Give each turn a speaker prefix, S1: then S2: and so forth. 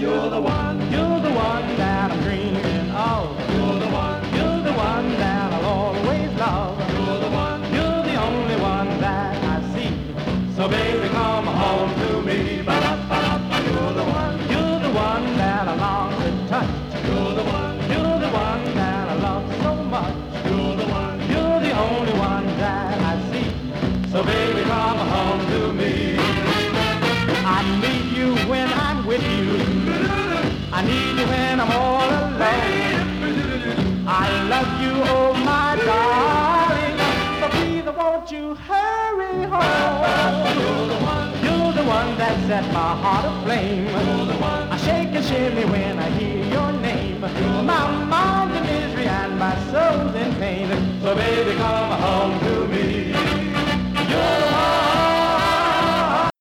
S1: you're the one.
S2: You're the one that I'm dreaming of.
S1: You're the one.
S2: You're the one that I'll always love.
S1: You're the one.
S2: You're the only one that I see. So baby, come home to me.
S1: Ba-da-ba-da-ba, you're the one.
S2: You're the one that I long to touch.
S1: You're the one.
S2: You're the one that I love so much.
S1: You're the one.
S2: You're the only one that I see. So baby, come home to me. I need you when I'm with you. I need you when I'm all alone. I love you, oh my darling. So please, won't you hurry home?
S1: You're the one.
S2: You're the one that set my heart aflame.
S1: You're the one.
S2: I shake and shimmy when I hear your name. My mind's in misery and my soul's in pain. So baby, come home to me. You're the one.